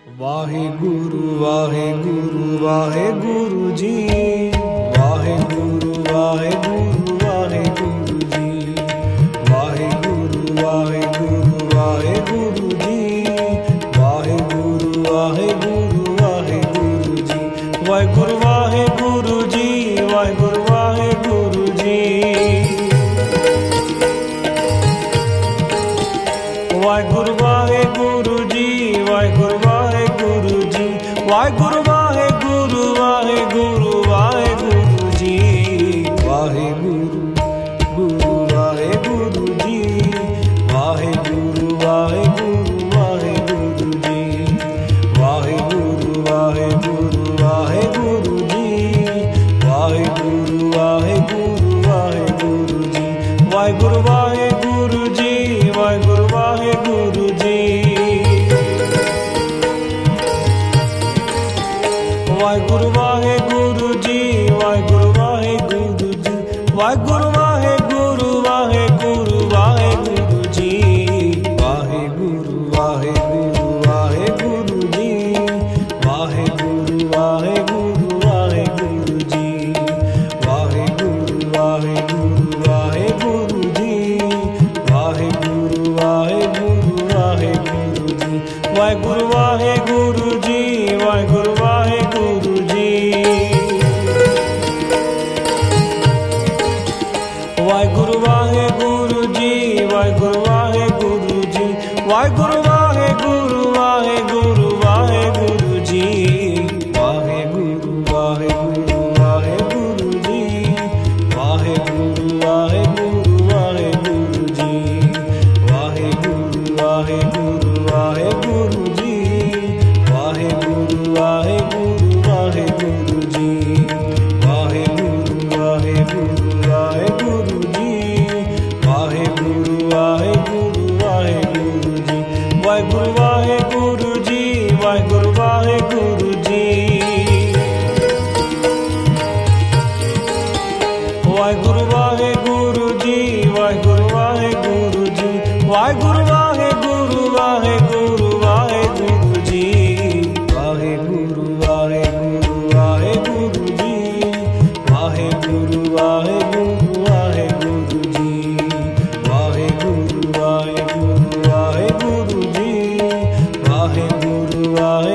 Waheguru Waheguru Waheguru ji, Waheguru Waheguru Waheguru ji, Waheguru Waheguru Waheguru ji, Waheguru Waheguru Waheguru ji, Waheguru Waheguru ji, Waheguru Waheguru ji, Waheguru Waheguru ji, Waheguru Waheguru ji, Waheguru Waheguru Waheguru Waheguru ji, Waheguru Guru Waheguru ji, Waheguru Waheguru Waheguru ji, Waheguru Waheguru Waheguru ji, Waheguru Waheguru Waheguru ji, Waheguru Waheguru ji, Waheguru Waheguru ji, Waheguru Waheguru ji, Waheguru Waheguru ji, Waheguru Waheguru Waheguru Waheguru ji, Waheguru Waheguru Waheguru ji, Waheguru Waheguru Waheguru ji, Waheguru Waheguru Waheguru ji, Waheguru Waheguru Waheguru ji, Waheguru Waheguru ji, Waheguru Waheguru ji, Waheguru Waheguru ji, Waheguru Waheguru ji, Waheguru Waheguru Waheguru Waheguru ji, Waheguru Waheguru Waheguru ji, Waheguru Waheguru Waheguru ji, Waheguru Waheguru Waheguru ji, Waheguru Waheguru Waheguru ji, Waheguru Waheguru Waheguru ji, Waheguru Waheguru Waheguru ji, Waheguru Waheguru ji, Waheguru Waheguru ji, Waheguru Waheguru ji, Waheguru Waheguru ji, Waheguru Waheguru Waheguru Waheguru ji, Waheguru Waheguru Waheguru ji, Waheguru Waheguru Waheguru ji, Waheguru Waheguru Waheguru ji, Waheguru Waheguru